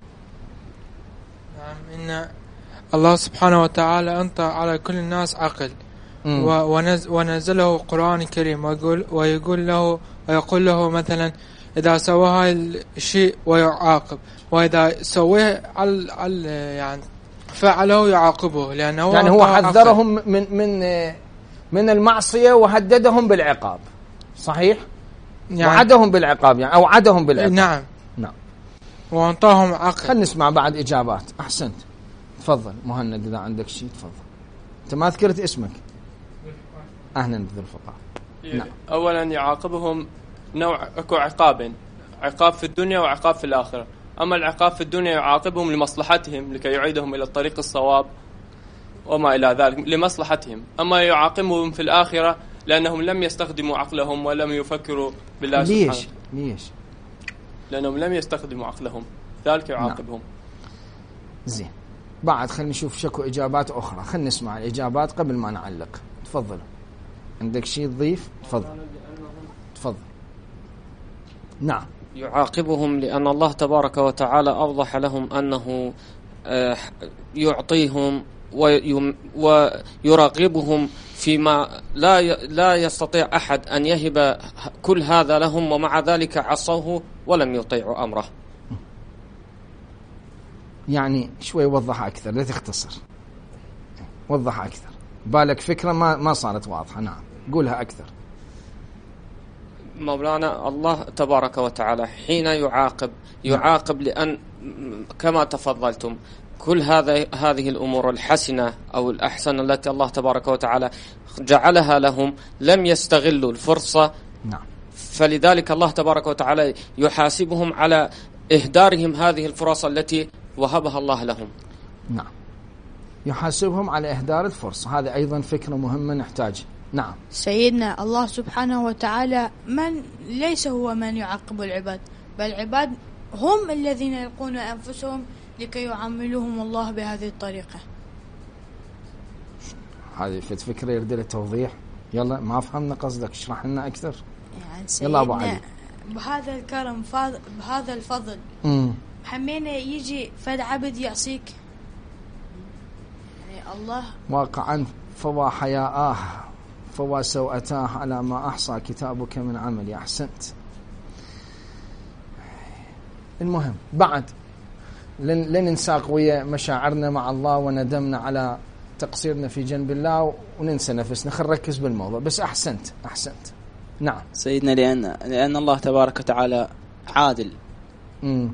نعم، إن الله سبحانه وتعالى أنطى على كل الناس عقل، ونز ونزله قرآن كريم، ويقول ويقول له ويقول له مثلا إذا سوى هاي الشيء ويعاقب، وإذا سويه على على يعني فعله يعاقبه، لأنه يعني هو حذرهم من من من المعصية وهددهم بالعقاب، صحيح؟ يعني وعدهم بالعقاب، يعني أو عدهم بالعقاب. نعم نعم. وأنطاهم عقل. خلينا نسمع بعد إجابات. أحسنت. تفضل مهند، إذا عندك شيء تفضل. أنت ما ذكرت اسمك. أهلا ذو الفقار. نعم. أولا يعاقبهم نوع أكو عقابين، عقاب في الدنيا وعقاب في الآخرة. أما العقاب في الدنيا يعاقبهم لمصلحتهم لكي يعيدهم إلى الطريق الصواب وما إلى ذلك لمصلحتهم. أما يعاقبهم في الآخرة لأنهم لم يستخدموا عقلهم ولم يفكروا بالله سبحانه. ليش؟ ليش؟ لأنهم لم يستخدموا عقلهم، ذلك يعاقبهم. نعم. زين. بعد خلينا نشوف شكو إجابات أخرى، خلينا نسمع الإجابات قبل ما نعلق. تفضل. عندك شيء تضيف؟ تفضل. تفضل. نعم. يعاقبهم لأن الله تبارك وتعالى أوضح لهم أنه يعطيهم ويراقبهم فيما لا لا يستطيع أحد أن يهب كل هذا لهم، ومع ذلك عصوه ولم يطيعوا أمره. يعني شوي وضح أكثر، لا تختصر، وضح أكثر، بالك فكرة ما ما صارت واضحة. نعم قولها أكثر. مولانا الله تبارك وتعالى حين يعاقب يعاقب لأن كما تفضلتم كل هذا هذه الأمور الحسنة أو الأحسن التي الله تبارك وتعالى جعلها لهم لم يستغلوا الفرصة. نعم. فلذلك الله تبارك وتعالى يحاسبهم على إهدارهم هذه الفرص التي وهبها الله لهم. نعم. يحاسبهم على إهدار الفرصة، هذا أيضا فكرة مهمة نحتاج. نعم. سيدنا الله سبحانه وتعالى من ليس هو من يعاقب العباد، بل العباد هم الذين يلقون أنفسهم لكي يعاملهم الله بهذه الطريقة. هذه فكرة يريد لها توضيح. يلا ما فهمنا قصدك، اشرح لنا أكثر. يعني يلا أبو علي. بهذا الكرم فاض... بهذا الفضل امم حمينا يجي فد عبد يعصيك، يعني الله واقعا فوا حياءه فوا سوءتاه على ما أحصى كتابك من عملي. أحسنت. المهم بعد لن ننساق ويا مشاعرنا مع الله وندمنا على تقصيرنا في جنب الله وننسى نفسنا، خل نركز بالموضوع. بس أحسنت أحسنت. نعم سيدنا، لأن لأن الله تبارك وتعالى عادل مم.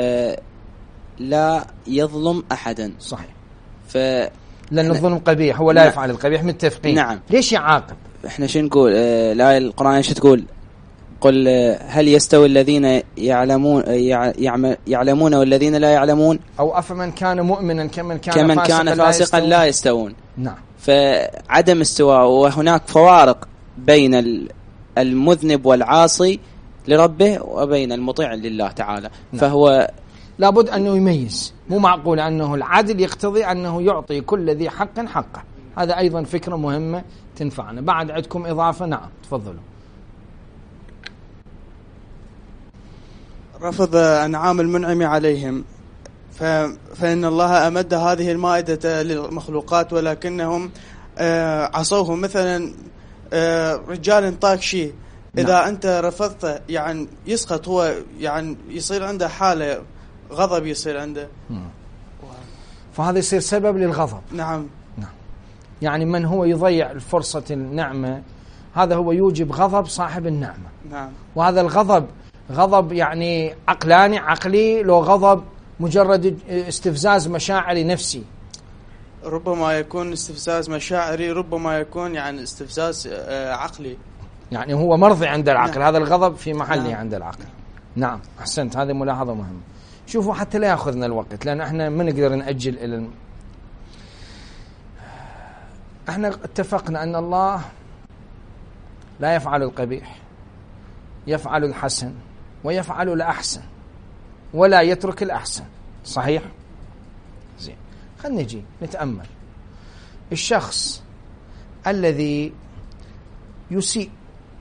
ولا يظلم أحدا. صحيح. ف لأن الظلم قبيح، هو لا نعم. يفعل القبيح، متفقين. نعم. ليش يعاقب؟ احنا شو نقول؟ آه الآية القرآن ايش تقول؟ قل هل يستوي الذين يعلمون يعلمون والذين لا يعلمون، أو أفمن كان مؤمنا كمن كان كمن فاسقا, كان فاسقا لا يستوون. نعم. فعدم استواء، وهناك فوارق بين المذنب والعاصي لربه وبين المطيع لله تعالى. نعم. فهو لابد أنه يميز، مو معقول أنه العدل يقتضي أنه يعطي كل ذي حق حقه. هذا أيضا فكرة مهمة تنفعنا. بعد عندكم إضافة؟ نعم تفضلوا. رفض أنعام المنعم عليهم، فإن الله أمد هذه المائدة للمخلوقات ولكنهم عصوه. مثلا رجال طاق شيء، إذا نعم. أنت رفضته يعني يسقط هو، يعني يصير عنده حالة غضب يصير عنده، فهذا يصير سبب للغضب. نعم نعم. يعني من هو يضيع فرصة النعمة هذا هو يوجب غضب صاحب النعمة. نعم. وهذا الغضب غضب يعني عقلاني عقلي، لو غضب مجرد استفزاز مشاعري نفسي. ربما يكون استفزاز مشاعري، ربما يكون يعني استفزاز عقلي، يعني هو مرضي عند العقل. نعم. هذا الغضب في محله نعم. عند العقل. نعم أحسنت، هذه ملاحظة مهمة. شوفوا حتى لا يأخذنا الوقت، لأن احنا ما نقدر نأجل إلى الم... احنا اتفقنا أن الله لا يفعل القبيح، يفعل الحسن ويفعل الأحسن ولا يترك الأحسن. صحيح؟ زين، خلنا نجي نتأمل. الشخص الذي يسيء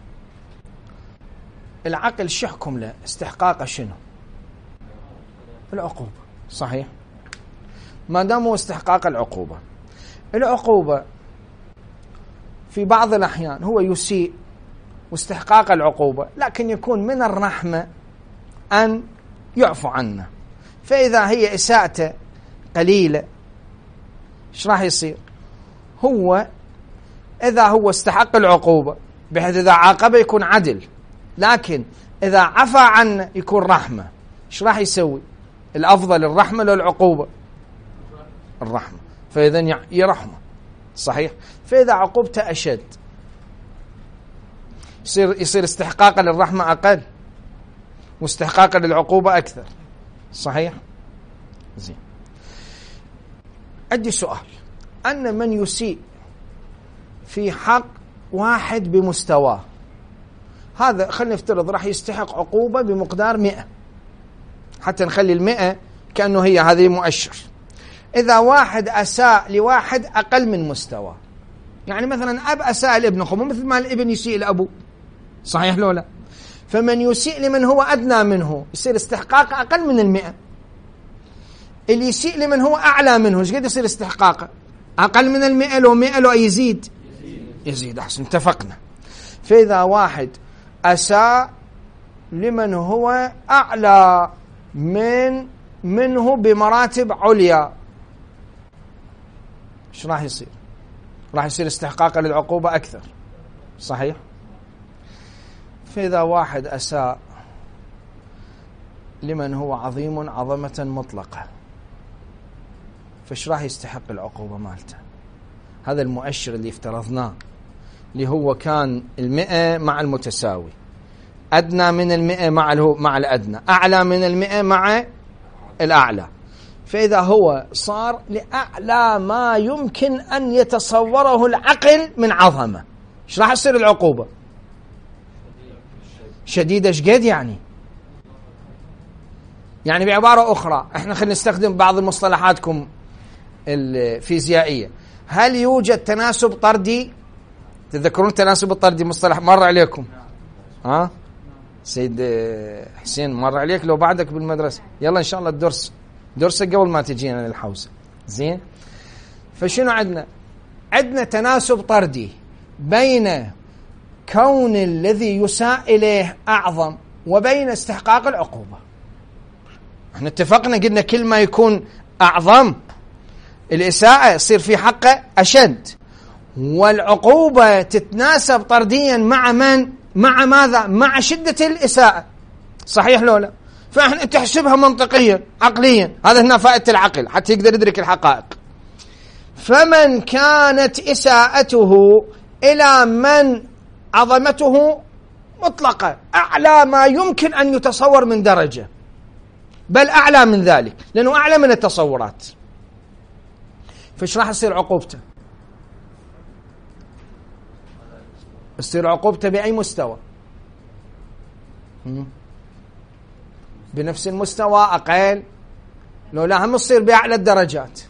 العقل شحكم له استحقاقه شنو؟ العقوبة. صحيح؟ ما دام هو استحقاق العقوبة، العقوبة في بعض الأحيان هو يسيء واستحقاق العقوبة، لكن يكون من الرحمة أن يعفو عنه. فإذا هي إساءته قليلة إيش راح يصير؟ هو إذا هو استحق العقوبة بحيث إذا عاقبه يكون عدل، لكن إذا عفى عنه يكون رحمة. إيش راح يسوي؟ الأفضل الرحمة لو العقوبة؟ الرحمة. فإذا يرحمه. صحيح؟ فإذا عقوبته أشد يصير يصير استحقاقا للرحمة أقل واستحقاقا للعقوبة أكثر. صحيح؟ زين. عندي سؤال، أن من يسيء في حق واحد بمستواه، هذا خلينا نفترض راح يستحق عقوبة بمقدار مئة، حتى نخلي المئة كأنه هي هذه مؤشر. إذا واحد أساء لواحد أقل من مستواه، يعني مثلا أب أساء لابن أخوه مثل ما الابن يسيء لأبوه، صحيح لو لا؟ فمن يسيء لمن هو أدنى منه يصير استحقاق أقل من المئة. اللي يسيء لمن هو أعلى منه ايش قد يصير استحقاقه؟ أقل من المئة. لو مئة لو يزيد يزيد. أحسن، اتفقنا. فإذا واحد أساء لمن هو أعلى من منه بمراتب عليا، ايش راح يصير؟ راح يصير استحقاقا للعقوبة أكثر. صحيح؟ فإذا واحد أساء لمن هو عظيم عظمة مطلقة، فايش راح يستحق العقوبة مالته؟ هذا المؤشر اللي افترضناه، اللي هو كان المئة مع المتساوي، أدنى من المئة مع مع الأدنى، أعلى من المئة مع الأعلى. فإذا هو صار لأعلى ما يمكن أن يتصوره العقل من عظمة، ايش راح يصير العقوبة؟ شديدة. ايش قد يعني؟ يعني بعبارة أخرى، احنا خلينا نستخدم بعض المصطلحاتكم الفيزيائية. هل يوجد تناسب طردي؟ تذكرون التناسب الطردي مصطلح مر عليكم؟ ها أه؟ سيد حسين مر عليك لو بعدك بالمدرسة. يلا إن شاء الله الدرس درسة قبل ما تجينا للحوسة. زين. فشنو عندنا؟ عندنا تناسب طردي بين كون الذي يساء إليه أعظم وبين استحقاق العقوبة. احنا اتفقنا قلنا كل ما يكون أعظم الإساءة يصير في حقه أشد، والعقوبة تتناسب طرديا مع من؟ مع ماذا؟ مع شدة الإساءة. صحيح لو لا؟ فاحنا تحسبها منطقيا عقليا، هذا هنا فائدة العقل حتى يقدر يدرك الحقائق. فمن كانت إساءته إلى من عظمته مطلقة أعلى ما يمكن أن يتصور من درجة، بل أعلى من ذلك لأنه أعلى من التصورات، فايش راح يصير عقوبته؟ يصير عقوبته بأي مستوى؟ بنفس المستوى أقل؟ لو لا هم يصير بأعلى الدرجات،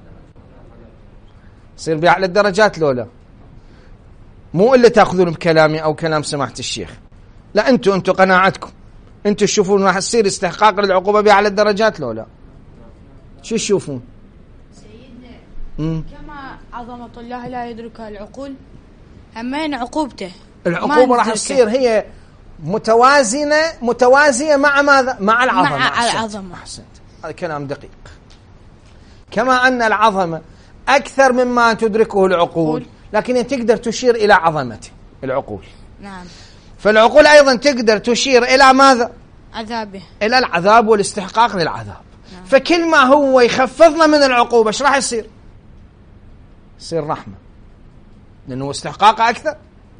يصير بأعلى الدرجات لو لا؟ مو إلا تأخذون بكلامي أو كلام سماحة الشيخ، لا أنتوا أنتوا قناعتكم. أنتم تشوفون راح تصير استحقاق للعقوبة بأعلى الدرجات لو لا؟ شو تشوفون؟ سيدنا مم. كما عظمة الله لا يدركها العقول، همين عقوبته العقوبة راح تصير هي متوازنة متوازية مع ماذا؟ مع العظمة. مع العظمة. أحسنت، هذا كلام دقيق. كما أن العظمة أكثر مما تدركه العقول، لكن تقدر تشير إلى عظمته العقول. نعم. فالعقول أيضا تقدر تشير إلى ماذا؟ عذابه، إلى العذاب والاستحقاق للعذاب. نعم. فكل ما هو يخفضنا من العقوبة ايش راح يصير؟ يصير رحمة، لأنه استحقاق أكثر.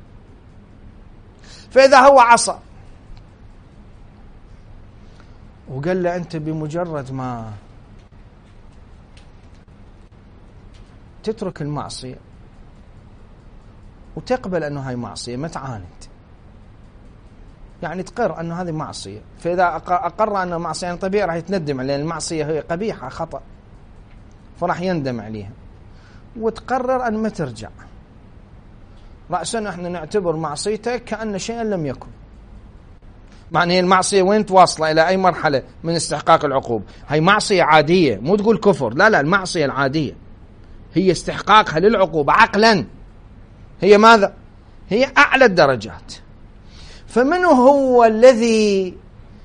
فإذا هو عصى وقال له أنت بمجرد ما تترك المعصية وتقبل أنه هاي معصية ما تعاند، يعني تقر أنه هذه معصية، فإذا أقر أنه معصية يعني طبيعي راح يتندم، لأن المعصية هي قبيحة خطأ فراح يندم عليها، وتقرر أن ما ترجع، رأسا احنا نعتبر معصيتك كأن شيئا لم يكن. معنى المعصية وين تواصل إلى أي مرحلة من استحقاق العقوبة؟ هي معصية عادية، مو تقول كفر، لا لا، المعصية العادية هي استحقاقها للعقوبة عقلا، هي ماذا؟ هي أعلى الدرجات. فمنه هو الذي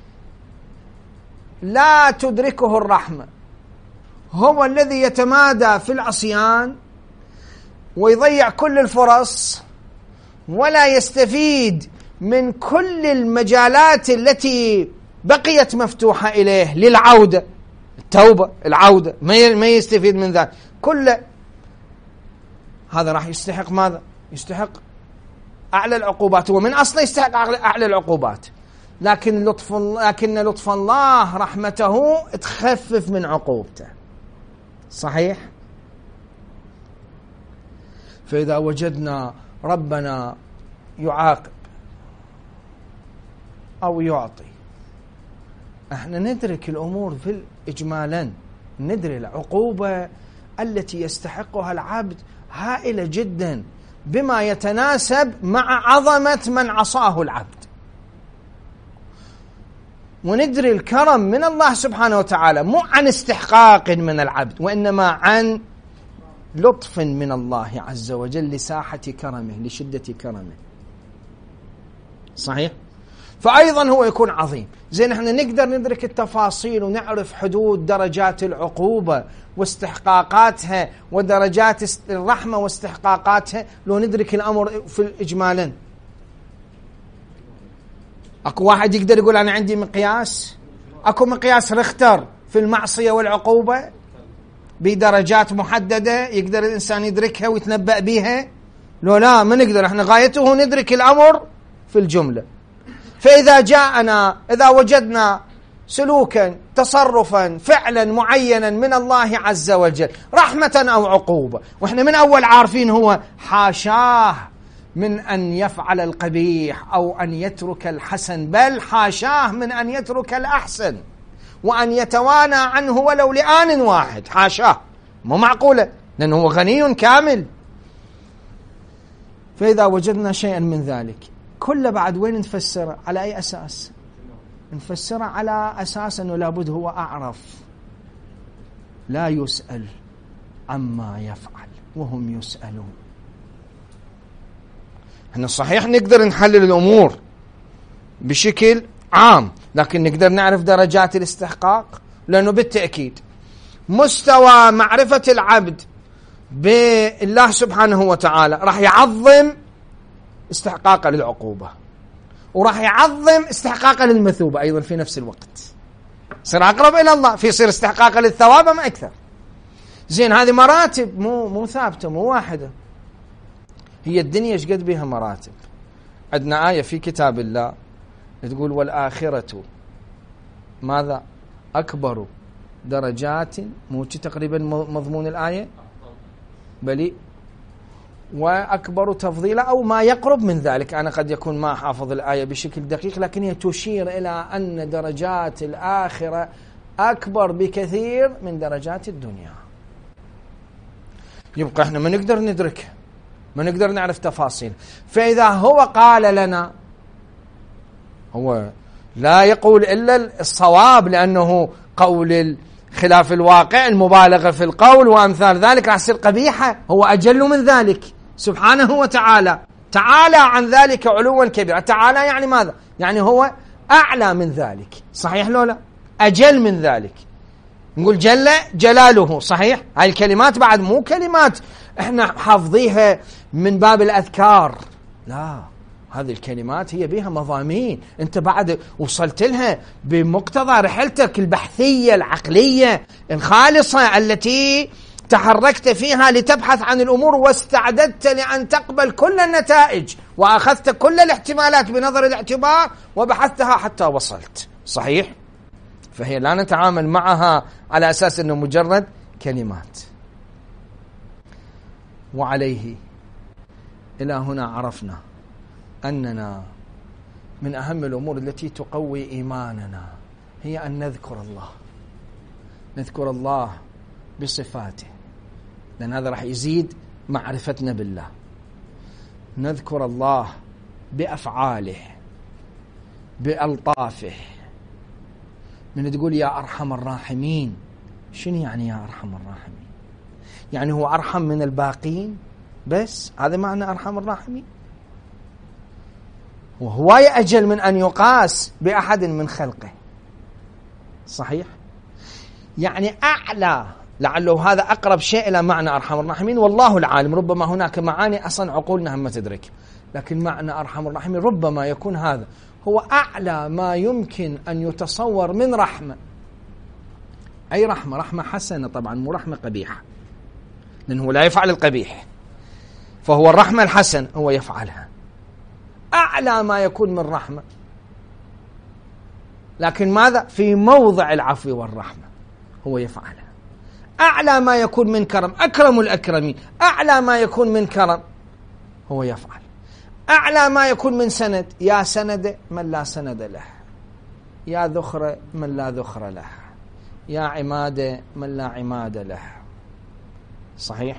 لا تدركه الرحمة؟ هو الذي يتمادى في العصيان ويضيع كل الفرص ولا يستفيد من كل المجالات التي بقيت مفتوحة إليه للعودة، التوبة، العودة، ما يستفيد من ذلك كل هذا. راح يستحق ماذا؟ يستحق أعلى العقوبات، هو من أصله يستحق أعلى العقوبات، لكن لطف لكن لطف الله رحمته تخفف من عقوبته. صحيح؟ فإذا وجدنا ربنا يعاقب أو يعطي، احنا ندرك الأمور في إجمالا، ندري العقوبة التي يستحقها العبد هائلة جدا بما يتناسب مع عظمة من عصاه العبد، وندري الكرم من الله سبحانه وتعالى مو عن استحقاق من العبد، وإنما عن لطف من الله عز وجل لساحة كرمه، لشدة كرمه. صحيح؟ فأيضا هو يكون عظيم. زين احنا نقدر ندرك التفاصيل ونعرف حدود درجات العقوبة واستحقاقاتها ودرجات الرحمة واستحقاقاتها لو ندرك الأمر في إجمالا. أكو واحد يقدر يقول أنا عندي مقياس؟ أكو مقياس رختر في المعصية والعقوبة بدرجات محددة يقدر الإنسان يدركها ويتنبأ بها؟ لو لا، ما نقدر. احنا غايته ندرك الأمر في الجملة. فإذا جاءنا إذا وجدنا سلوكا تصرفا فعلا معينا من الله عز وجل رحمة أو عقوبة، وإحنا من أول عارفين هو حاشاه من أن يفعل القبيح أو أن يترك الحسن، بل حاشاه من أن يترك الأحسن وأن يتوانى عنه ولو لآن واحد، حاشاه، مو معقولة، لأنه هو غني كامل. فإذا وجدنا شيئا من ذلك كل بعد وين نفسره؟ على أي أساس؟ نفسره على أساس أنه لابد هو أعرف، لا يسأل عما يفعل وهم يسألون. احنا صحيح نقدر نحلل الأمور بشكل عام، لكن نقدر نعرف درجات الاستحقاق، لأنه بالتأكيد مستوى معرفة العبد بالله سبحانه وتعالى راح يعظم استحقاقه للعقوبة، وراح يعظم استحقاقه للمثوبة أيضا في نفس الوقت، يصير أقرب إلى الله، في يصير استحقاقه للثواب ما أكثر. زين هذه مراتب مو مو ثابتة، مو واحدة، هي الدنيا ايش قد بها مراتب. عندنا آية في كتاب الله تقول والآخرة ماذا أكبر درجات، مو تقريبا مضمون الآية، بل وأكبر تفضيلا أو ما يقرب من ذلك. أنا قد يكون ما حافظ الآية بشكل دقيق، لكن هي تشير إلى أن درجات الآخرة أكبر بكثير من درجات الدنيا. يبقى احنا ما نقدر ندرك، ما نقدر نعرف تفاصيل. فإذا هو قال لنا، هو لا يقول إلا الصواب، لأنه قول خلاف الواقع، المبالغة في القول وأمثال ذلك راح تصير قبيحة. هو أجل من ذلك سبحانه وتعالى، تعالى عن ذلك علوا كبيرا. تعالى يعني ماذا؟ يعني هو أعلى من ذلك، صحيح لو لا؟ أجل من ذلك. نقول جل جلاله، صحيح؟ هاي الكلمات بعد مو كلمات احنا حافظيها من باب الأذكار، لا، هذه الكلمات هي بها مضامين انت بعد وصلت لها بمقتضى رحلتك البحثية العقلية الخالصة التي تحركت فيها لتبحث عن الأمور، واستعددت لأن تقبل كل النتائج، وأخذت كل الاحتمالات بنظر الاعتبار وبحثتها حتى وصلت، صحيح؟ فهي لا نتعامل معها على أساس أنه مجرد كلمات. وعليه إلى هنا عرفنا أننا من أهم الأمور التي تقوي إيماننا هي أن نذكر الله، نذكر الله بصفاته، لأن هذا راح يزيد معرفتنا بالله. نذكر الله بأفعاله بألطافه. من تقول يا أرحم الراحمين، شنو يعني يا أرحم الراحمين؟ يعني هو أرحم من الباقين بس؟ هذا معنى أرحم الراحمين؟ وهو أجل من أن يقاس بأحد من خلقه، صحيح؟ يعني أعلى، لعله هذا أقرب شيء إلى معنى أرحم الراحمين، والله العالم. ربما هناك معاني أصلا عقولنا هم تدرك، لكن معنى أرحم الراحمين ربما يكون هذا هو أعلى ما يمكن أن يتصور من رحمة. أي رحمة؟ رحمة حسنة طبعا، مو رحمة قبيحة، لأنه لا يفعل القبيح، فهو الرحمة الحسن هو يفعلها. أعلى ما يكون من رحمة، لكن ماذا؟ في موضع العفو والرحمة هو يفعلها. أعلى ما يكون من كرم، أكرم الأكرمين، أعلى ما يكون من كرم هو يفعل. أعلى ما يكون من سند، يا سند من لا سند له، يا ذخر من لا ذخر له، يا عماد من لا عماد له، صحيح؟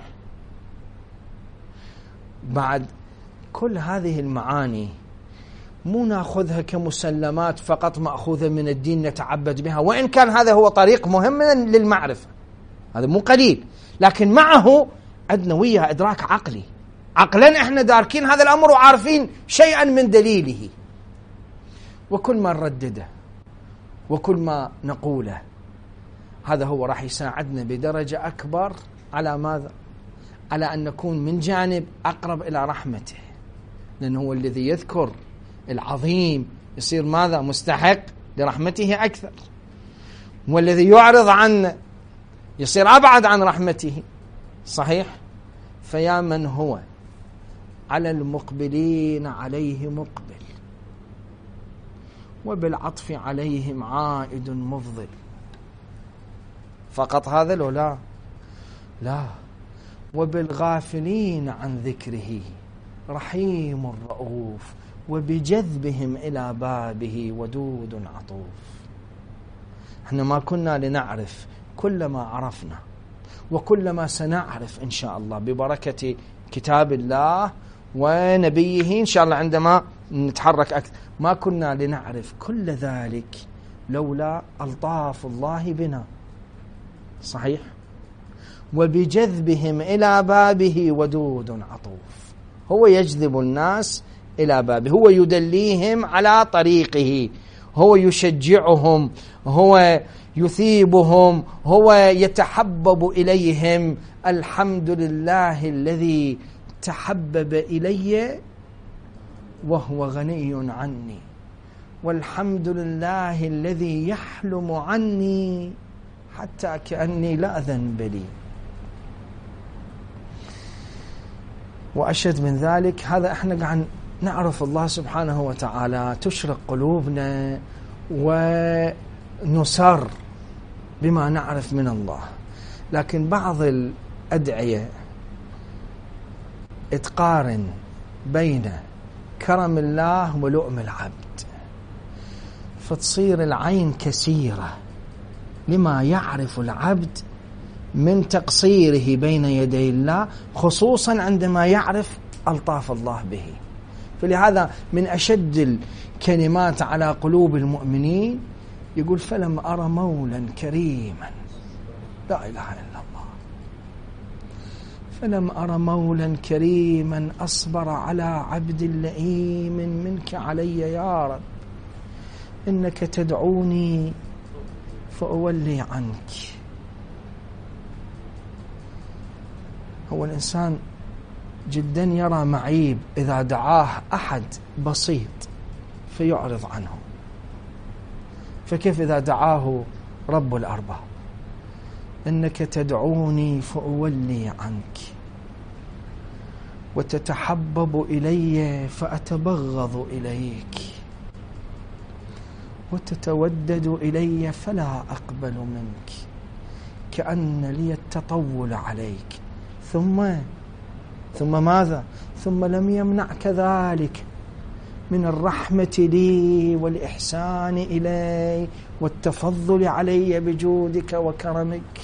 بعد كل هذه المعاني مو ناخذها كمسلمات فقط مأخوذة من الدين نتعبد بها، وإن كان هذا هو طريق مهم للمعرفة، هذا مو قليل، لكن معه عندنا وياه إدراك عقلي، عقلا احنا داركين هذا الأمر وعارفين شيئا من دليله. وكل ما نردده وكل ما نقوله هذا هو راح يساعدنا بدرجة أكبر على ماذا؟ على أن نكون من جانب أقرب إلى رحمته، لأنه هو الذي يذكر العظيم يصير ماذا؟ مستحق لرحمته أكثر، والذي يعرض عنه يصير أبعد عن رحمته، صحيح؟ فيا من هو على المقبلين عليه مقبل، وبالعطف عليهم عائد مفضل. فقط هذا لو لا لا وبالغافلين عن ذكره رحيم رؤوف، وبجذبهم إلى بابه ودود عطوف. احنا ما كنا لنعرف كل ما عرفنا وكل ما سنعرف إن شاء الله ببركة كتاب الله ونبيه إن شاء الله عندما نتحرك أكثر. ما كنا لنعرف كل ذلك لولا ألطاف الله بنا، صحيح؟ وبجذبهم إلى بابه ودود عطوف، هو يجذب الناس إلى بابه، هو يدليهم على طريقه، هو يشجعهم، هو يثيبهم، هو يتحبب إليهم. الحمد لله الذي تحبب إلي وهو غني عني، والحمد لله الذي يحلم عني حتى كأني لا ذنب لي. وأشد من ذلك، هذا احنا قاعد نعرف الله سبحانه وتعالى، تشرق قلوبنا ونسر بما نعرف من الله، لكن بعض الأدعية تقارن بين كرم الله ولؤم العبد، فتصير العين كثيرة لما يعرف العبد من تقصيره بين يدي الله، خصوصا عندما يعرف ألطاف الله به. فلهذا من أشد كلمات على قلوب المؤمنين، يقول فلم أرى مولا كريما، لا إله إلا الله، فلم أرى مولا كريما أصبر على عبد لئيم منك علي يا رب، إنك تدعوني فأولي عنك. هو الإنسان جدا يرى معيب إذا دعاه أحد بسيط فيعرض عنه، فكيف إذا دعاه رب الأرباب؟ إنك تدعوني فأولي عنك وتتحبب إلي فأتبغض إليك وتتودد إلي فلا أقبل منك، كأن لي التطول عليك. ثم ثم ماذا؟ ثم لم يمنعك ذلك من الرحمة لي والإحسان إلي والتفضل علي بجودك وكرمك.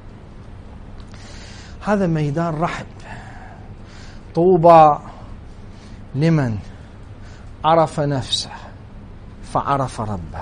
هذا ميدان رحب. طوبى لمن عرف نفسه فعرف ربه،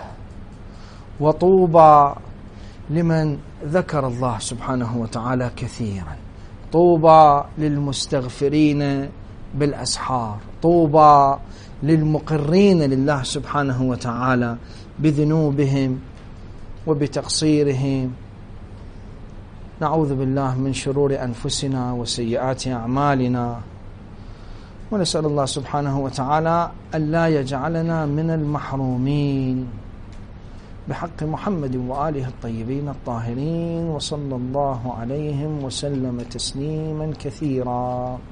وطوبى لمن ذكر الله سبحانه وتعالى كثيرا، طوبى للمستغفرين بالأسحار، طوبى للمقرين لله سبحانه وتعالى بذنوبهم وبتقصيرهم. نعوذ بالله من شرور أنفسنا وسيئات أعمالنا، ونسأل الله سبحانه وتعالى أن لا يجعلنا من المحرومين بحق محمد وآله الطيبين الطاهرين، وصلى الله عليهم وسلم تسليما كثيرا.